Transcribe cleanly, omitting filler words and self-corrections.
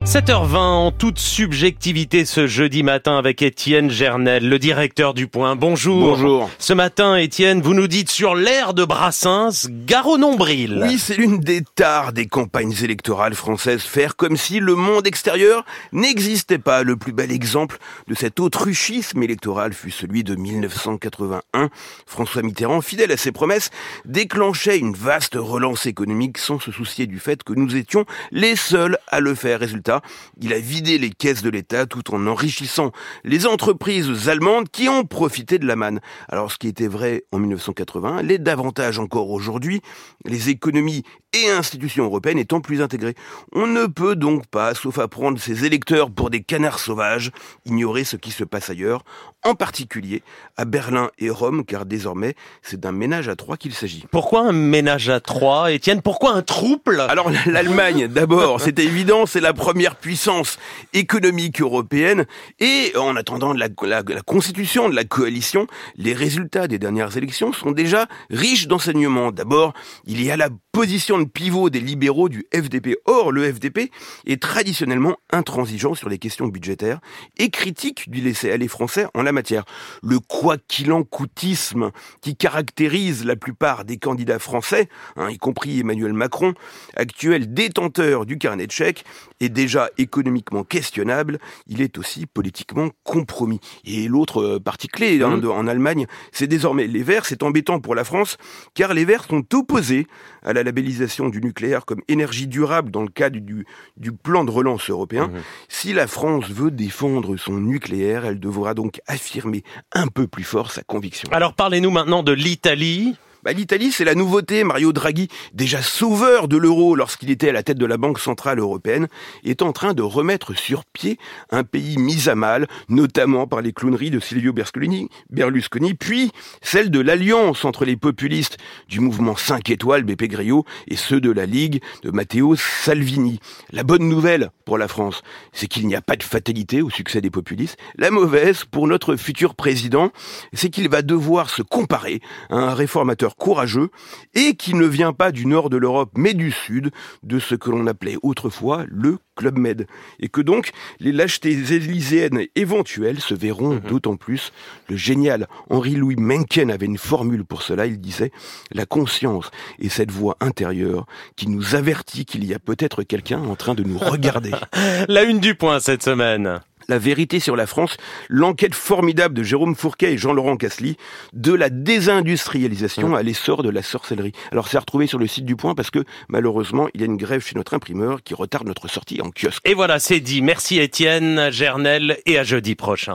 7h20 en toute subjectivité ce jeudi matin avec Étienne Gernel, le directeur du Point. Bonjour. Bonjour. Ce matin, Étienne, vous nous dites sur l'air de Brassens, gare au nombril. Oui, c'est l'une des tares des campagnes électorales françaises, faire comme si le monde extérieur n'existait pas. Le plus bel exemple de cet autruchisme électoral fut celui de 1981. François Mitterrand, fidèle à ses promesses, déclenchait une vaste relance économique sans se soucier du fait que nous étions les seuls à le faire. Résultat, il a vidé les caisses de l'État tout en enrichissant les entreprises allemandes qui ont profité de la manne. Alors ce qui était vrai en 1980 l'est davantage encore aujourd'hui, les économies et institutions européennes étant plus intégrées. On ne peut donc pas, sauf à prendre ses électeurs pour des canards sauvages, ignorer ce qui se passe ailleurs, en particulier à Berlin et Rome, car désormais c'est d'un ménage à trois qu'il s'agit. Pourquoi un ménage à trois, Étienne? Pourquoi un trouble? Alors l'Allemagne, d'abord, c'était évident, c'est la première puissance économique européenne, et en attendant la constitution de la coalition, les résultats des dernières élections sont déjà riches d'enseignements. D'abord, il y a la position de pivot des libéraux du FDP. Or, le FDP est traditionnellement intransigeant sur les questions budgétaires et critique du laisser-aller français en la matière. Le quoi qu'il en coûtisme qui caractérise la plupart des candidats français, y compris Emmanuel Macron, actuel détenteur du carnet de chèques, est déjà économiquement questionnable, il est aussi politiquement compromis. Et l'autre partie clé en Allemagne, c'est désormais les Verts. C'est embêtant pour la France, car les Verts sont opposés à la labellisation du nucléaire comme énergie durable dans le cadre du plan de relance européen. Si la France veut défendre son nucléaire, elle devra donc affirmer un peu plus fort sa conviction. Alors parlez-nous maintenant de l'Italie. L'Italie, c'est la nouveauté. Mario Draghi, déjà sauveur de l'euro lorsqu'il était à la tête de la Banque Centrale Européenne, est en train de remettre sur pied un pays mis à mal, notamment par les clowneries de Silvio Berlusconi, puis celle de l'alliance entre les populistes du mouvement 5 étoiles, Beppe Grillo, et ceux de la Ligue de Matteo Salvini. La bonne nouvelle pour la France, c'est qu'il n'y a pas de fatalité au succès des populistes. La mauvaise pour notre futur président, c'est qu'il va devoir se comparer à un réformateur courageux et qui ne vient pas du nord de l'Europe mais du sud, de ce que l'on appelait autrefois le Club Med, et que donc les lâchetés élyséennes éventuelles se verront d'autant plus. Le génial Henri-Louis Mencken avait une formule pour cela, il disait: la conscience est cette voix intérieure qui nous avertit qu'il y a peut-être quelqu'un en train de nous regarder. La une du Point cette semaine. La vérité sur la France, l'enquête formidable de Jérôme Fourquet et Jean-Laurent Casely, de la désindustrialisation à l'essor de la sorcellerie. Alors c'est à retrouver sur le site du Point parce que malheureusement il y a une grève chez notre imprimeur qui retarde notre sortie en kiosque. Et voilà, c'est dit. Merci Étienne Gernel et à jeudi prochain.